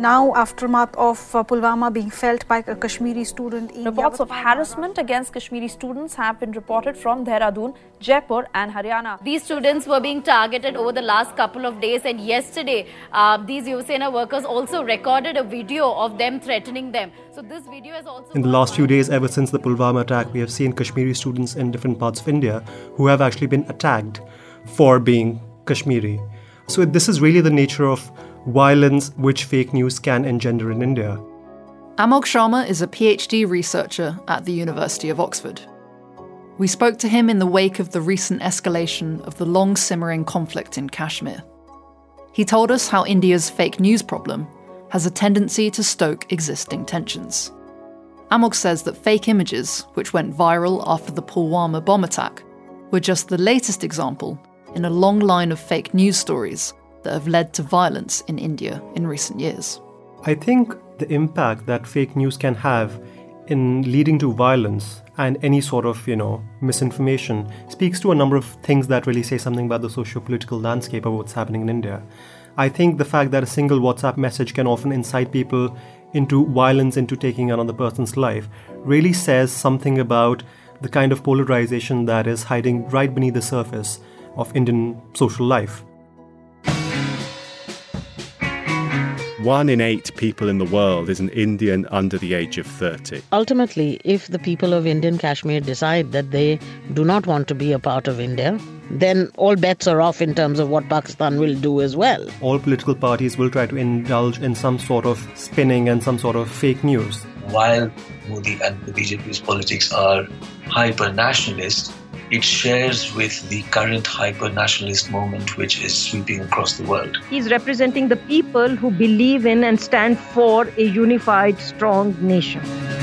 now aftermath of Pulwama being felt by a Kashmiri student in Reports of harassment against Kashmiri students have been reported from Dehradun, Jaipur and Haryana. These students were being targeted over the last couple of days, and yesterday these Yuva Sena workers also recorded a video of them threatening them. So this video is also... In the last few days, ever since the Pulwama attack, we have seen Kashmiri students in different parts of India who have actually been attacked for being Kashmiri. So this is really the nature of violence which fake news can engender in India. Amog Sharma is a PhD researcher at the University of Oxford. We spoke to him in the wake of the recent escalation of the long-simmering conflict in Kashmir. He told us how India's fake news problem has a tendency to stoke existing tensions. Amog says that fake images, which went viral after the Pulwama bomb attack, were just the latest example in a long line of fake news stories that have led to violence in India in recent years. I think the impact that fake news can have in leading to violence and any sort of, misinformation speaks to a number of things that really say something about the socio-political landscape of what's happening in India. I think the fact that a single WhatsApp message can often incite people into violence, into taking another person's life, really says something about the kind of polarization that is hiding right beneath the surface of Indian social life. 1 in 8 people in the world is an Indian under the age of 30. Ultimately, if the people of Indian Kashmir decide that they do not want to be a part of India, then all bets are off in terms of what Pakistan will do as well. All political parties will try to indulge in some sort of spinning and some sort of fake news. While Modi and the BJP's politics are hyper-nationalist, it shares with the current hyper-nationalist movement which is sweeping across the world. He's representing the people who believe in and stand for a unified, strong nation.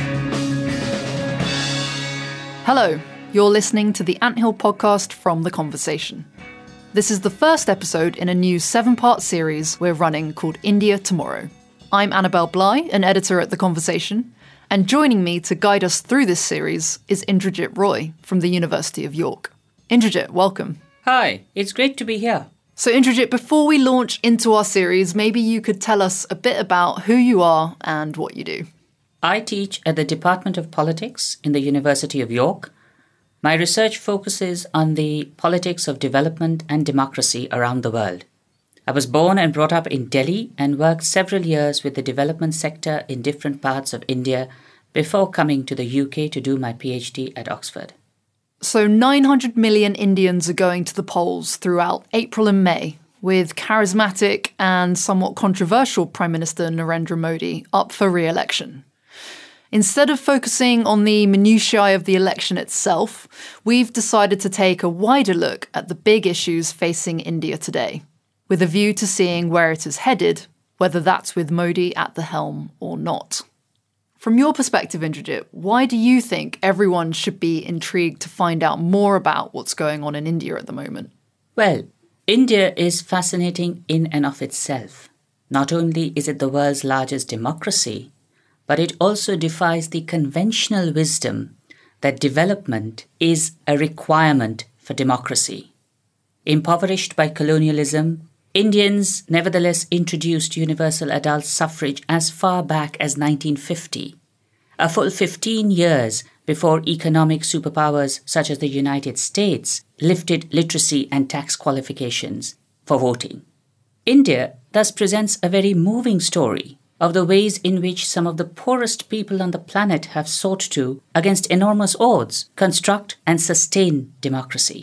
Hello, you're listening to the Anthill podcast from The Conversation. This is the first episode in a new 7-part series we're running called India Tomorrow. I'm Annabelle Bly, an editor at The Conversation, and joining me to guide us through this series is Indrajit Roy from the University of York. Indrajit, welcome. Hi, it's great to be here. So Indrajit, before we launch into our series, maybe you could tell us a bit about who you are and what you do. I teach at the Department of Politics in the University of York. My research focuses on the politics of development and democracy around the world. I was born and brought up in Delhi and worked several years with the development sector in different parts of India before coming to the UK to do my PhD at Oxford. So 900 million Indians are going to the polls throughout April and May, with charismatic and somewhat controversial Prime Minister Narendra Modi up for re-election. Instead of focusing on the minutiae of the election itself, we've decided to take a wider look at the big issues facing India today, with a view to seeing where it is headed, whether that's with Modi at the helm or not. From your perspective, Indrajit, why do you think everyone should be intrigued to find out more about what's going on in India at the moment? Well, India is fascinating in and of itself. Not only is it the world's largest democracy, but it also defies the conventional wisdom that development is a requirement for democracy. Impoverished by colonialism, Indians nevertheless introduced universal adult suffrage as far back as 1950, a full 15 years before economic superpowers such as the United States lifted literacy and tax qualifications for voting. India thus presents a very moving story of the ways in which some of the poorest people on the planet have sought to, against enormous odds, construct and sustain democracy.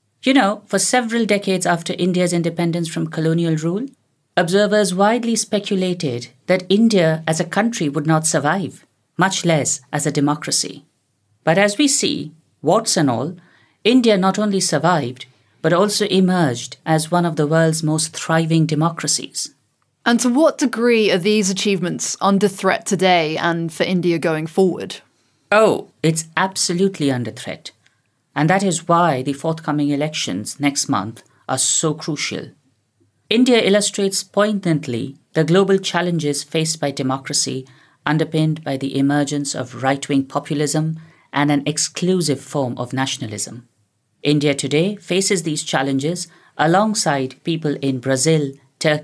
For several decades after India's independence from colonial rule, observers widely speculated that India as a country would not survive, much less as a democracy. But as we see, warts and all, India not only survived, but also emerged as one of the world's most thriving democracies. And to what degree are these achievements under threat today and for India going forward? Oh, it's absolutely under threat. And that is why the forthcoming elections next month are so crucial. India illustrates poignantly the global challenges faced by democracy, underpinned by the emergence of right-wing populism and an exclusive form of nationalism. India today faces these challenges alongside people in Brazil, Turkey,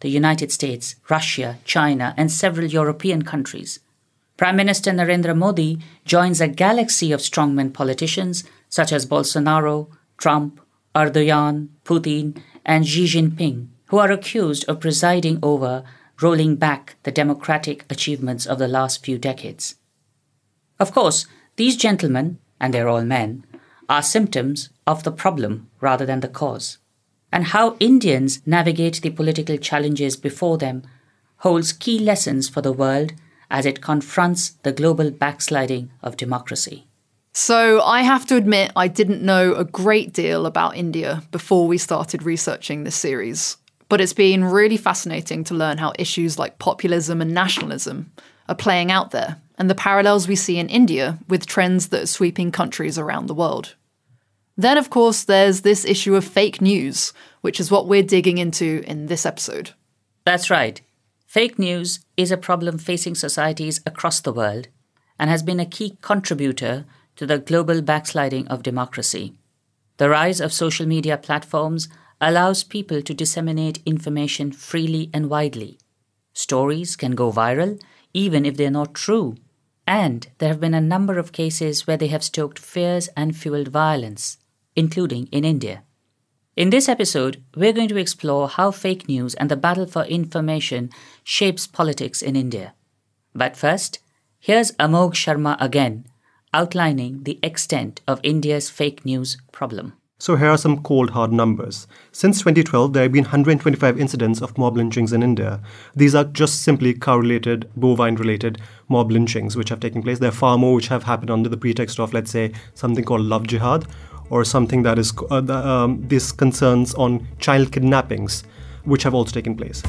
the United States, Russia, China, and several European countries. Prime Minister Narendra Modi joins a galaxy of strongman politicians such as Bolsonaro, Trump, Erdogan, Putin, and Xi Jinping, who are accused of presiding over rolling back the democratic achievements of the last few decades. Of course, these gentlemen, and they're all men, are symptoms of the problem rather than the cause. And how Indians navigate the political challenges before them holds key lessons for the world as it confronts the global backsliding of democracy. So I have to admit I didn't know a great deal about India before we started researching this series. But it's been really fascinating to learn how issues like populism and nationalism are playing out there, and the parallels we see in India with trends that are sweeping countries around the world. Then, of course, there's this issue of fake news, which is what we're digging into in this episode. That's right. Fake news is a problem facing societies across the world and has been a key contributor to the global backsliding of democracy. The rise of social media platforms allows people to disseminate information freely and widely. Stories can go viral even if they're not true, and there have been a number of cases where they have stoked fears and fueled violence, including in India. In this episode, we're going to explore how fake news and the battle for information shapes politics in India. But first, here's Amogh Sharma again, outlining the extent of India's fake news problem. So here are some cold, hard numbers. Since 2012, there have been 125 incidents of mob lynchings in India. These are just simply cow-related, bovine-related mob lynchings which have taken place. There are far more which have happened under the pretext of, let's say, something called love jihad, or something that is this concerns on child kidnappings, which have also taken place.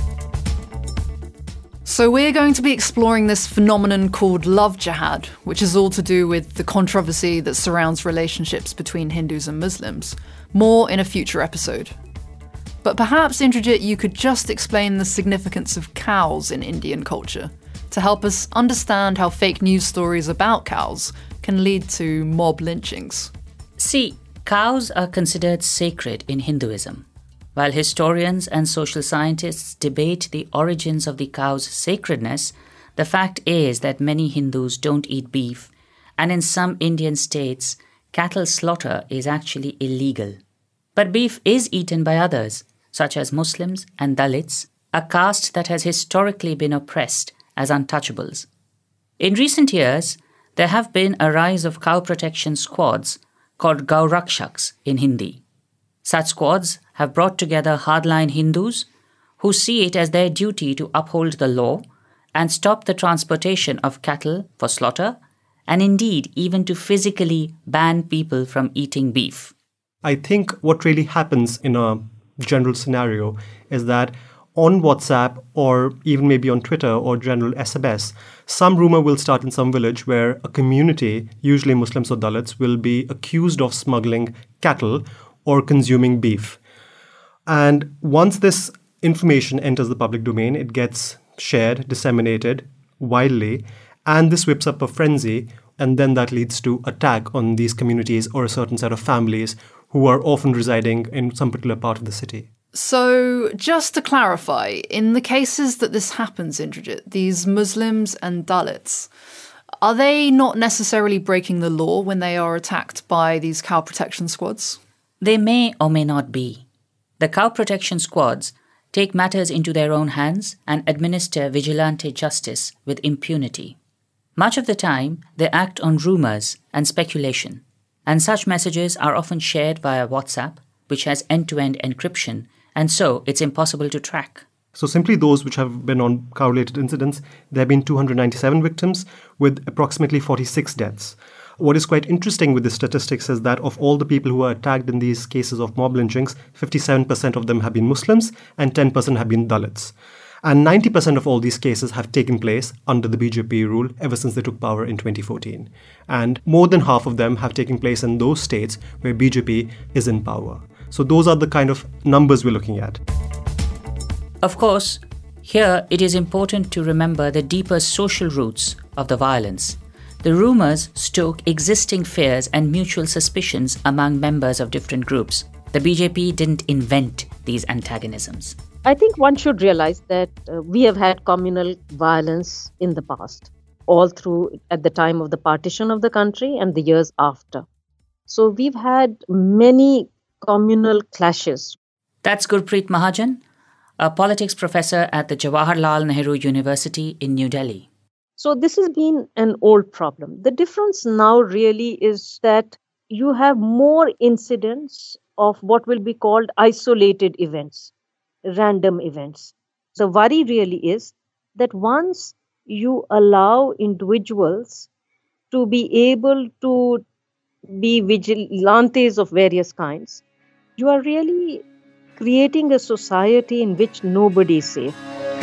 So we're going to be exploring this phenomenon called love jihad, which is all to do with the controversy that surrounds relationships between Hindus and Muslims. More in a future episode. But perhaps, Indrajit, you could just explain the significance of cows in Indian culture to help us understand how fake news stories about cows can lead to mob lynchings. See, cows are considered sacred in Hinduism. While historians and social scientists debate the origins of the cow's sacredness, the fact is that many Hindus don't eat beef, and in some Indian states, cattle slaughter is actually illegal. But beef is eaten by others, such as Muslims and Dalits, a caste that has historically been oppressed as untouchables. In recent years, there have been a rise of cow protection squads called Gaurakshaks in Hindi. Such squads have brought together hardline Hindus who see it as their duty to uphold the law and stop the transportation of cattle for slaughter, and indeed even to physically ban people from eating beef. I think what really happens in a general scenario is that on WhatsApp or even maybe on Twitter or general SMS, some rumor will start in some village where a community, usually Muslims or Dalits, will be accused of smuggling cattle or consuming beef. And once this information enters the public domain, it gets shared, disseminated widely, and this whips up a frenzy, and then that leads to attack on these communities or a certain set of families who are often residing in some particular part of the city. So, just to clarify, in the cases that this happens, Indrajit, these Muslims and Dalits, are they not necessarily breaking the law when they are attacked by these cow protection squads? They may or may not be. The cow protection squads take matters into their own hands and administer vigilante justice with impunity. Much of the time, they act on rumors and speculation, and such messages are often shared via WhatsApp, which has end-to-end encryption, and so it's impossible to track. So simply those which have been on cow-related incidents, there have been 297 victims with approximately 46 deaths. What is quite interesting with the statistics is that of all the people who are attacked in these cases of mob lynchings, 57% of them have been Muslims and 10% have been Dalits. And 90% of all these cases have taken place under the BJP rule ever since they took power in 2014. And more than half of them have taken place in those states where BJP is in power. So those are the kind of numbers we're looking at. Of course, here it is important to remember the deeper social roots of the violence. The rumors stoke existing fears and mutual suspicions among members of different groups. The BJP didn't invent these antagonisms. I think one should realize that we have had communal violence in the past, all through at the time of the partition of the country and the years after. So we've had many communal clashes. That's Gurpreet Mahajan, a politics professor at the Jawaharlal Nehru University in New Delhi. So this has been an old problem. The difference now really is that you have more incidents of what will be called isolated events, random events. The worry really is that once you allow individuals to be able to be vigilantes of various kinds, you are really creating a society in which nobody is safe.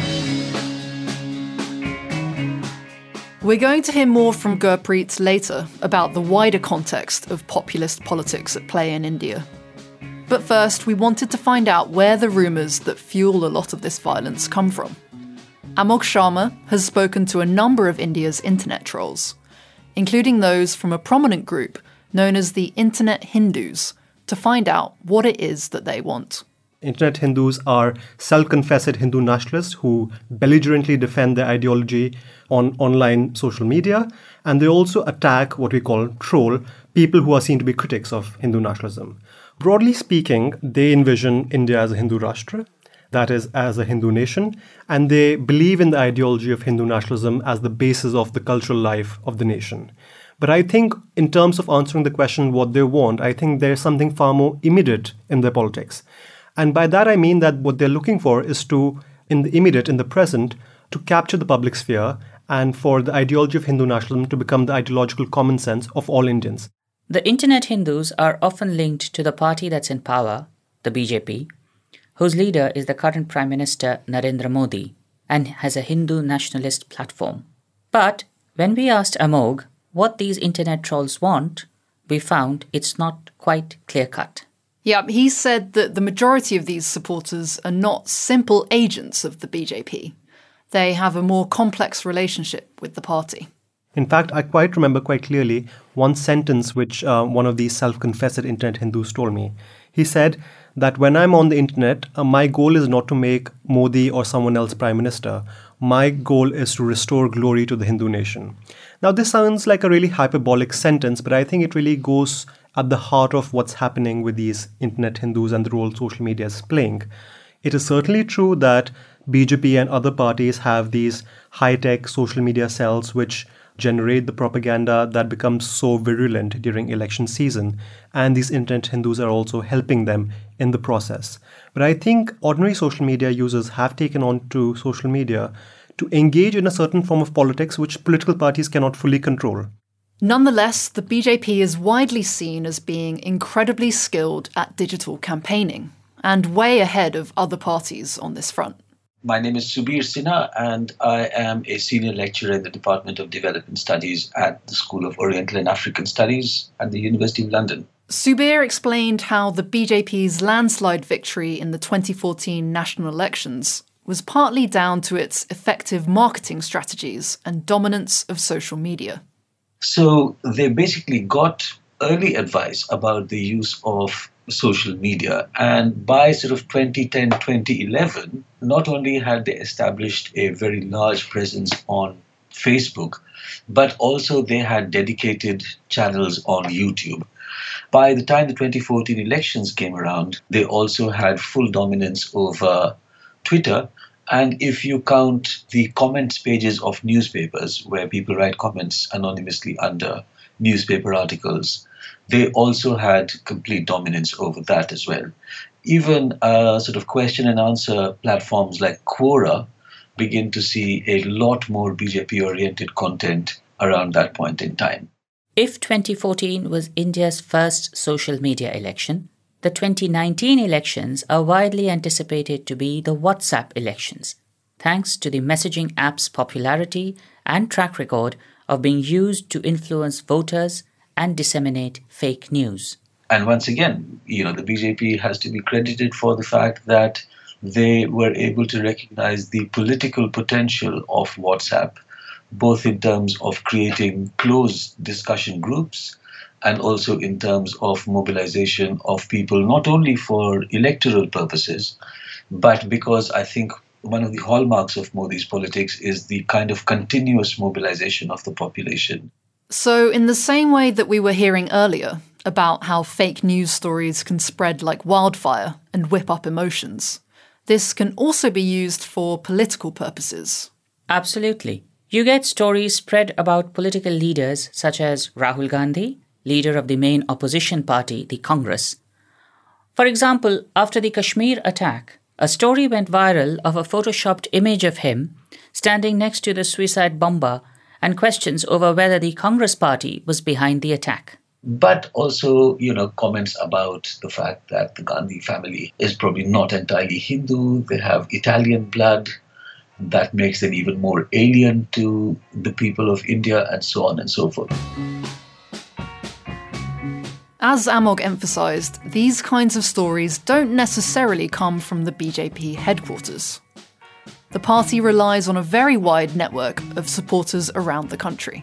We're going to hear more from Gurpreet later about the wider context of populist politics at play in India. But first, we wanted to find out where the rumours that fuel a lot of this violence come from. Amog Sharma has spoken to a number of India's internet trolls, including those from a prominent group known as the Internet Hindus, to find out what it is that they want. Internet Hindus are self-confessed Hindu nationalists who belligerently defend their ideology on online social media, and they also attack what we call troll, people who are seen to be critics of Hindu nationalism. Broadly speaking, they envision India as a Hindu Rashtra, that is, as a Hindu nation, and they believe in the ideology of Hindu nationalism as the basis of the cultural life of the nation. But I think in terms of answering the question what they want, I think there's something far more immediate in their politics. And by that I mean that what they're looking for is to, in the immediate, in the present, to capture the public sphere and for the ideology of Hindu nationalism to become the ideological common sense of all Indians. The Internet Hindus are often linked to the party that's in power, the BJP, whose leader is the current Prime Minister Narendra Modi and has a Hindu nationalist platform. But when we asked Amog what these internet trolls want, we found it's not quite clear-cut. Yeah, he said that the majority of these supporters are not simple agents of the BJP. They have a more complex relationship with the party. In fact, I quite remember quite clearly one sentence which one of these self-confessed internet Hindus told me. He said that when I'm on the internet, my goal is not to make Modi or someone else prime minister. My goal is to restore glory to the Hindu nation. Now, this sounds like a really hyperbolic sentence, but I think it really goes at the heart of what's happening with these internet Hindus and the role social media is playing. It is certainly true that BJP and other parties have these high-tech social media cells which generate the propaganda that becomes so virulent during election season, and these internet Hindus are also helping them in the process. But I think ordinary social media users have taken on to social media to engage in a certain form of politics which political parties cannot fully control. Nonetheless, the BJP is widely seen as being incredibly skilled at digital campaigning and way ahead of other parties on this front. My name is Subir Sinha, and I am a senior lecturer in the Department of Development Studies at the School of Oriental and African Studies at the University of London. Subir explained how the BJP's landslide victory in the 2014 national elections was partly down to its effective marketing strategies and dominance of social media. So they basically got early advice about the use of social media. And by sort of 2010, 2011, not only had they established a very large presence on Facebook, but also they had dedicated channels on YouTube. By the time the 2014 elections came around, they also had full dominance over Twitter. And if you count the comments pages of newspapers, where people write comments anonymously under newspaper articles, they also had complete dominance over that as well. Even sort of question and answer platforms like Quora begin to see a lot more BJP-oriented content around that point in time. If 2014 was India's first social media election, the 2019 elections are widely anticipated to be the WhatsApp elections, thanks to the messaging app's popularity and track record of being used to influence voters and disseminate fake news. And once again, the BJP has to be credited for the fact that they were able to recognize the political potential of WhatsApp, both in terms of creating closed discussion groups and also in terms of mobilization of people, not only for electoral purposes, but because I think one of the hallmarks of Modi's politics is the kind of continuous mobilization of the population. So, in the same way that we were hearing earlier about how fake news stories can spread like wildfire and whip up emotions, this can also be used for political purposes. Absolutely. You get stories spread about political leaders such as Rahul Gandhi, leader of the main opposition party, the Congress. For example, after the Kashmir attack, a story went viral of a photoshopped image of him standing next to the suicide bomber and questions over whether the Congress party was behind the attack. But also, comments about the fact that the Gandhi family is probably not entirely Hindu. They have Italian blood. That makes them even more alien to the people of India, and so on and so forth. As Amog emphasised, these kinds of stories don't necessarily come from the BJP headquarters. The party relies on a very wide network of supporters around the country.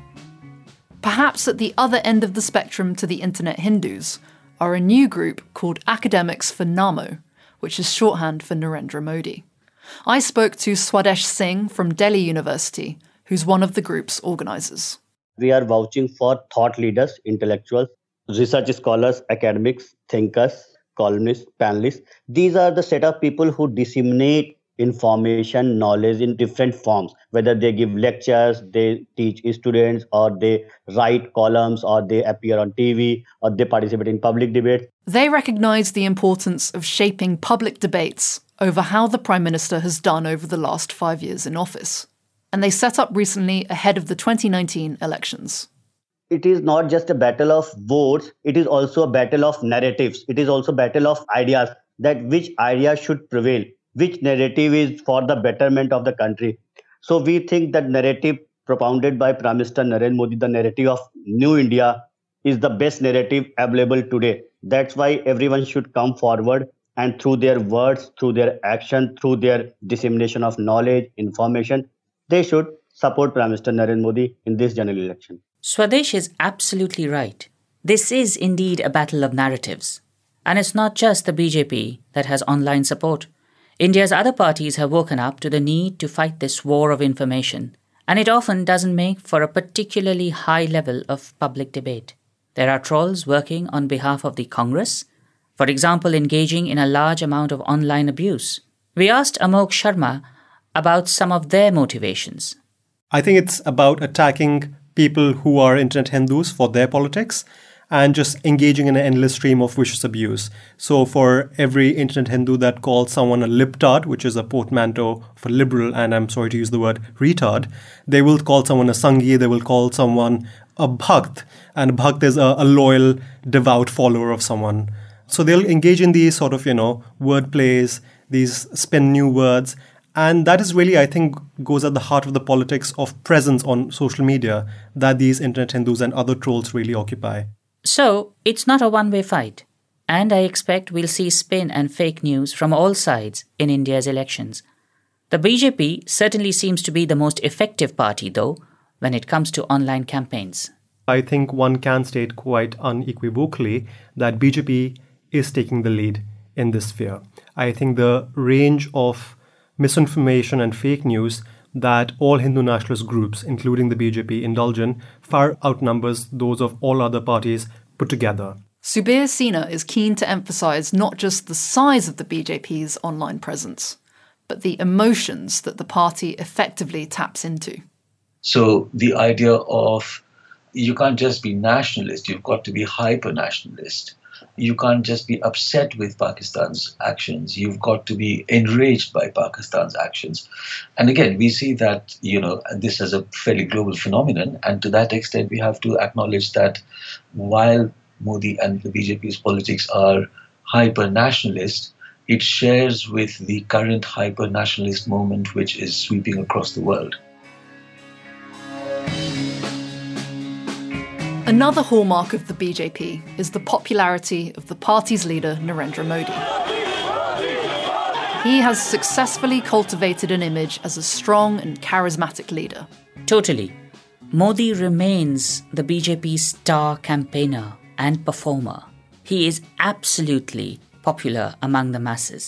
Perhaps at the other end of the spectrum to the Internet Hindus are a new group called Academics for Namo, which is shorthand for Narendra Modi. I spoke to Swadesh Singh from Delhi University, who's one of the group's organisers. We are vouching for thought leaders, intellectuals, research scholars, academics, thinkers, columnists, panelists. These are the set of people who disseminate information, knowledge in different forms, whether they give lectures, they teach students, or they write columns, or they appear on TV, or they participate in public debates. They recognise the importance of shaping public debates over how the Prime Minister has done over the last 5 years in office. And they set up recently ahead of the 2019 elections. It is not just a battle of votes, it is also a battle of narratives. It is also a battle of ideas, that which idea should prevail, which narrative is for the betterment of the country. So we think that narrative propounded by Prime Minister Narendra Modi, the narrative of New India, is the best narrative available today. That's why everyone should come forward and through their words, through their action, through their dissemination of knowledge, information, they should support Prime Minister Narendra Modi in this general election. Swadesh is absolutely right. This is indeed a battle of narratives. And it's not just the BJP that has online support. India's other parties have woken up to the need to fight this war of information, and it often doesn't make for a particularly high level of public debate. There are trolls working on behalf of the Congress, for example, engaging in a large amount of online abuse. We asked Amog Sharma about some of their motivations. I think it's about attacking people who are Internet Hindus for their politics and just engaging in an endless stream of vicious abuse. So for every Internet Hindu that calls someone a libtard, which is a portmanteau for liberal, and I'm sorry to use the word retard, they will call someone a Sanghi, they will call someone a Bhakt, and a Bhakt is a loyal, devout follower of someone. So they'll engage in these sort of, word plays, these spin new words. And that is really, I think, goes at the heart of the politics of presence on social media that these Internet Hindus and other trolls really occupy. So, it's not a one-way fight. And I expect we'll see spin and fake news from all sides in India's elections. The BJP certainly seems to be the most effective party, though, when it comes to online campaigns. I think one can state quite unequivocally that BJP is taking the lead in this sphere. I think the range of misinformation and fake news that all Hindu nationalist groups, including the BJP, indulge in far outnumbers those of all other parties put together. Subir Sina is keen to emphasise not just the size of the BJP's online presence, but the emotions that the party effectively taps into. So the idea of you can't just be nationalist, you've got to be hyper-nationalist. You can't just be upset with Pakistan's actions. You've got to be enraged by Pakistan's actions. And again, we see that, this is a fairly global phenomenon. And to that extent, we have to acknowledge that while Modi and the BJP's politics are hyper-nationalist, it shares with the current hyper-nationalist movement which is sweeping across the world. Another hallmark of the BJP is the popularity of the party's leader, Narendra Modi. He has successfully cultivated an image as a strong and charismatic leader. Totally. Modi remains the BJP's star campaigner and performer. He is absolutely popular among the masses,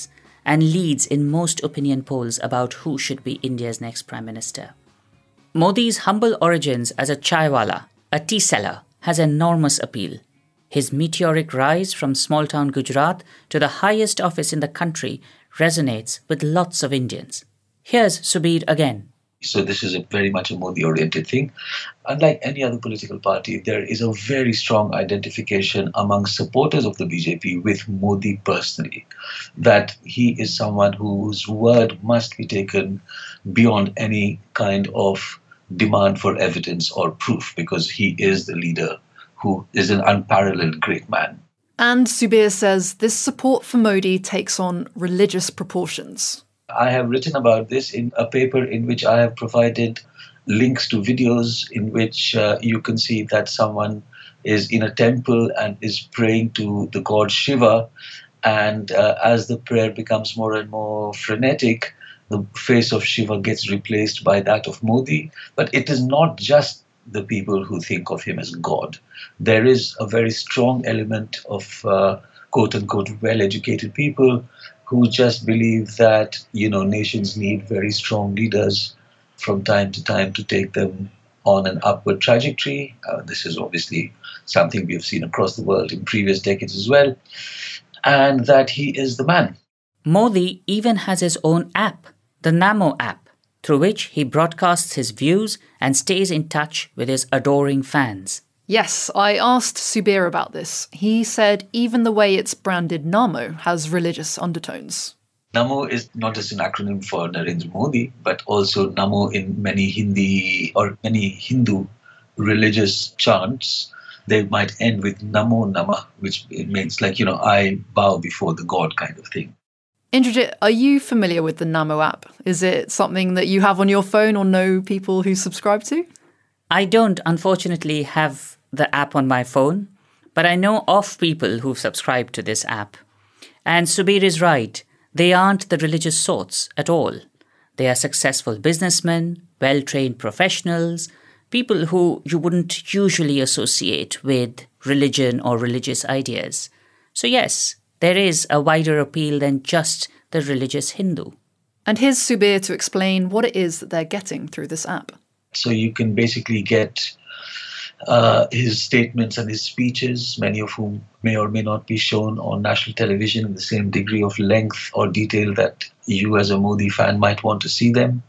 and leads in most opinion polls about who should be India's next Prime Minister. Modi's humble origins as a chaiwala, a tea seller, has enormous appeal. His meteoric rise from small-town Gujarat to the highest office in the country resonates with lots of Indians. Here's Subir again. So this is very much a Modi-oriented thing. Unlike any other political party, there is a very strong identification among supporters of the BJP with Modi personally, that he is someone whose word must be taken beyond any kind of demand for evidence or proof, because he is the leader who is an unparalleled great man. And Subir says this support for Modi takes on religious proportions. I have written about this in a paper in which I have provided links to videos in which you can see that someone is in a temple and is praying to the god Shiva, and as the prayer becomes more and more frenetic, the face of Shiva gets replaced by that of Modi. But it is not just the people who think of him as God. There is a very strong element of quote-unquote well-educated people who just believe that, nations need very strong leaders from time to time to take them on an upward trajectory. This is obviously something we have seen across the world in previous decades as well, and that he is the man. Modi even has his own app, the Namo app, through which he broadcasts his views and stays in touch with his adoring fans. Yes, I asked Subir about this. He said even the way it's branded Namo has religious undertones. Namo is not just an acronym for Narendra Modi, but also Namo in many Hindu religious chants. They might end with Namo Namah, which means I bow before the God kind of thing. Indrajit, are you familiar with the Namo app? Is it something that you have on your phone or know people who subscribe to? I don't, unfortunately, have the app on my phone, but I know of people who've subscribed to this app. And Subir is right. They aren't the religious sorts at all. They are successful businessmen, well-trained professionals, people who you wouldn't usually associate with religion or religious ideas. So yes, there is a wider appeal than just the religious Hindu. And here's Subir to explain what it is that they're getting through this app. So you can basically get his statements and his speeches, many of whom may or may not be shown on national television in the same degree of length or detail that you as a Modi fan might want to see them.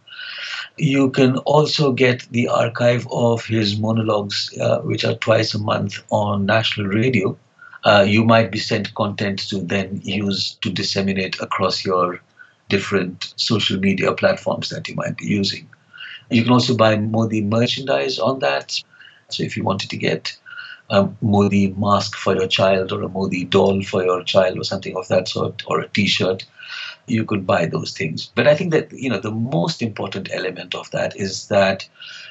You can also get the archive of his monologues, which are twice a month on national radio. You might be sent content to then use to disseminate across your different social media platforms that you might be using. You can also buy Modi merchandise on that. So if you wanted to get a Modi mask for your child or a Modi doll for your child or something of that sort, or a T-shirt, you could buy those things. But I think that, the most important element of that is that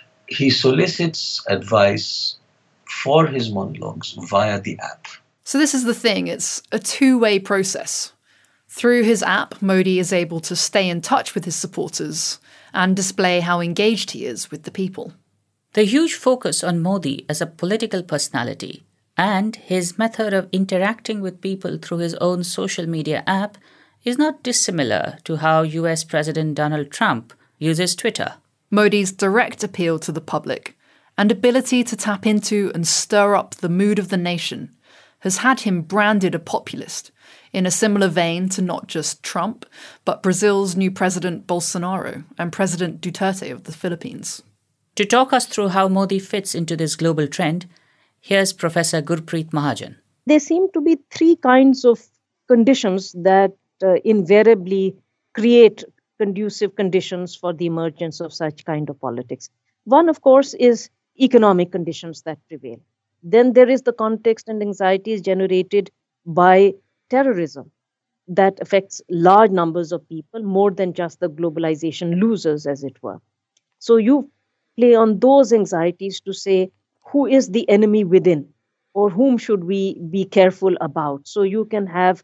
he solicits advice for his monologues via the app. So this is the thing, it's a two-way process. Through his app, Modi is able to stay in touch with his supporters and display how engaged he is with the people. The huge focus on Modi as a political personality and his method of interacting with people through his own social media app is not dissimilar to how US President Donald Trump uses Twitter. Modi's direct appeal to the public and ability to tap into and stir up the mood of the nation has had him branded a populist, in a similar vein to not just Trump, but Brazil's new President Bolsonaro and President Duterte of the Philippines. To talk us through how Modi fits into this global trend, here's Professor Gurpreet Mahajan. There seem to be three kinds of conditions that invariably create conducive conditions for the emergence of such kind of politics. One, of course, is economic conditions that prevail. Then there is the context and anxieties generated by terrorism that affects large numbers of people, more than just the globalization losers, as it were. So you play on those anxieties to say, who is the enemy within, or whom should we be careful about? So you can have,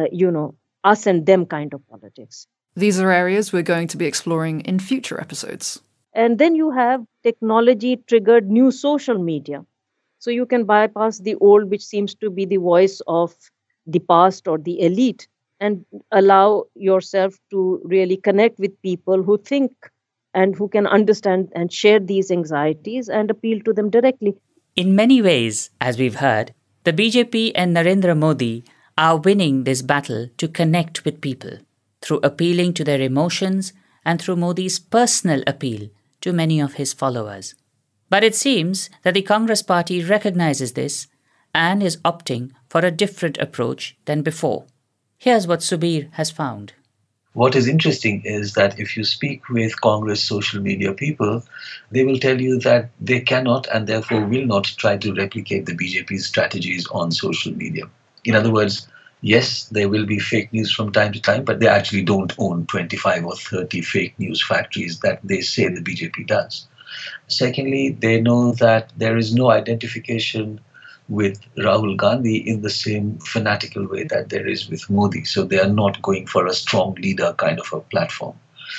us and them kind of politics. These are areas we're going to be exploring in future episodes. And then you have technology-triggered new social media. So you can bypass the old, which seems to be the voice of the past or the elite, and allow yourself to really connect with people who think and who can understand and share these anxieties and appeal to them directly. In many ways, as we've heard, the BJP and Narendra Modi are winning this battle to connect with people through appealing to their emotions and through Modi's personal appeal to many of his followers. But it seems that the Congress party recognizes this and is opting for a different approach than before. Here's what Subir has found. What is interesting is that if you speak with Congress social media people, they will tell you that they cannot and therefore will not try to replicate the BJP's strategies on social media. In other words, yes, there will be fake news from time to time, but they actually don't own 25 or 30 fake news factories that they say the BJP does. Secondly, they know that there is no identification with Rahul Gandhi in the same fanatical way that there is with Modi. So they are not going for a strong leader kind of a platform.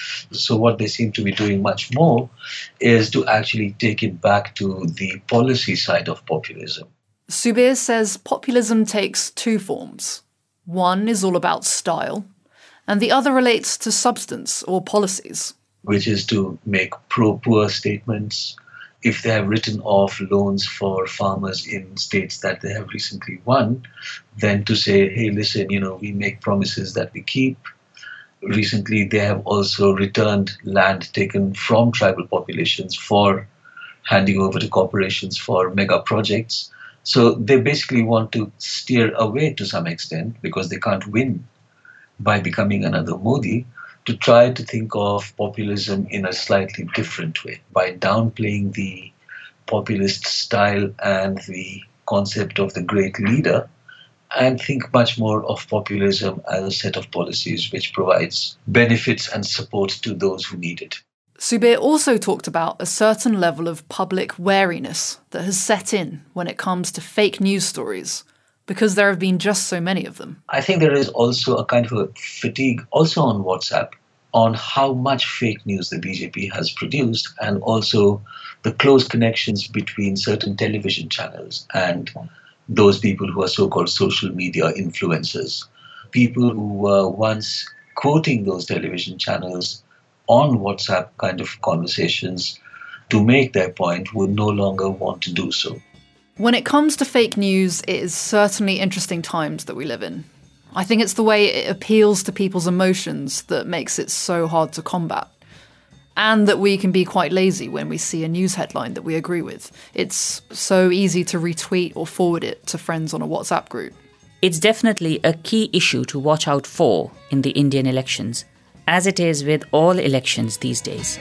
So what they seem to be doing much more is to actually take it back to the policy side of populism. Subir says populism takes two forms. One is all about style, and the other relates to substance or policies. Which is to make pro-poor statements. If they have written off loans for farmers in states that they have recently won, then to say, hey, listen, we make promises that we keep. Recently, they have also returned land taken from tribal populations for handing over to corporations for mega projects. So they basically want to steer away to some extent, because they can't win by becoming another Modi, to try to think of populism in a slightly different way, by downplaying the populist style and the concept of the great leader, and think much more of populism as a set of policies which provides benefits and support to those who need it. Subir also talked about a certain level of public wariness that has set in when it comes to fake news stories, because there have been just so many of them. I think there is also a kind of a fatigue also on WhatsApp on how much fake news the BJP has produced, and also the close connections between certain television channels and those people who are so-called social media influencers. People who were once quoting those television channels on WhatsApp kind of conversations to make their point would no longer want to do so. When it comes to fake news, it is certainly interesting times that we live in. I think it's the way it appeals to people's emotions that makes it so hard to combat. And that we can be quite lazy when we see a news headline that we agree with. It's so easy to retweet or forward it to friends on a WhatsApp group. It's definitely a key issue to watch out for in the Indian elections, as it is with all elections these days.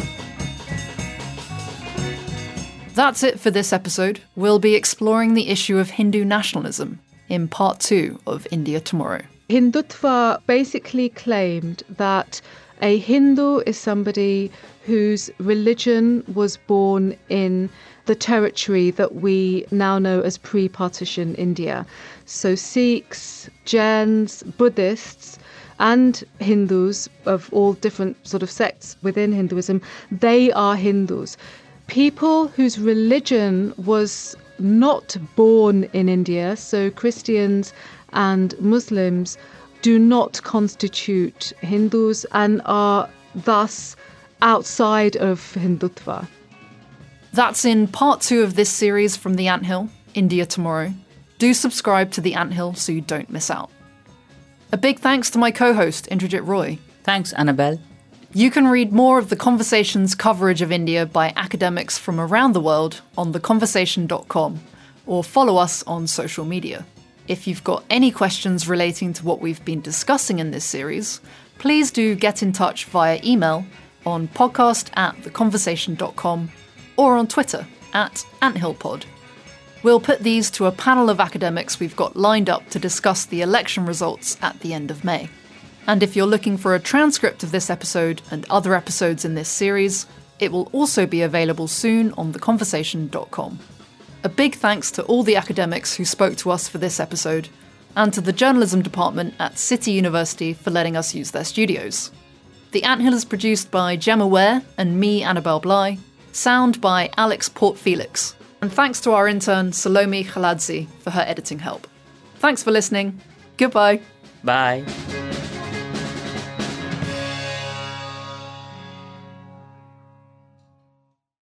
That's it for this episode. We'll be exploring the issue of Hindu nationalism in part 2 of India Tomorrow. Hindutva basically claimed that a Hindu is somebody whose religion was born in the territory that we now know as pre-partition India. So Sikhs, Jains, Buddhists, and Hindus of all different sort of sects within Hinduism, they are Hindus. People whose religion was not born in India, so Christians and Muslims, do not constitute Hindus and are thus outside of Hindutva. That's in part 2 of this series from The Anthill, India Tomorrow. Do subscribe to The Anthill so you don't miss out. A big thanks to my co-host, Indrajit Roy. Thanks, Annabelle. You can read more of The Conversation's coverage of India by academics from around the world on theconversation.com, or follow us on social media. If you've got any questions relating to what we've been discussing in this series, please do get in touch via email on podcast@theconversation.com or on Twitter @AnthillPod. We'll put these to a panel of academics we've got lined up to discuss the election results at the end of May. And if you're looking for a transcript of this episode and other episodes in this series, it will also be available soon on theconversation.com. A big thanks to all the academics who spoke to us for this episode, and to the journalism department at City University for letting us use their studios. The Anthill is produced by Gemma Ware and me, Annabelle Bly, sound by Alex Port-Felix, and thanks to our intern Salome Khaladzi for her editing help. Thanks for listening. Goodbye. Bye.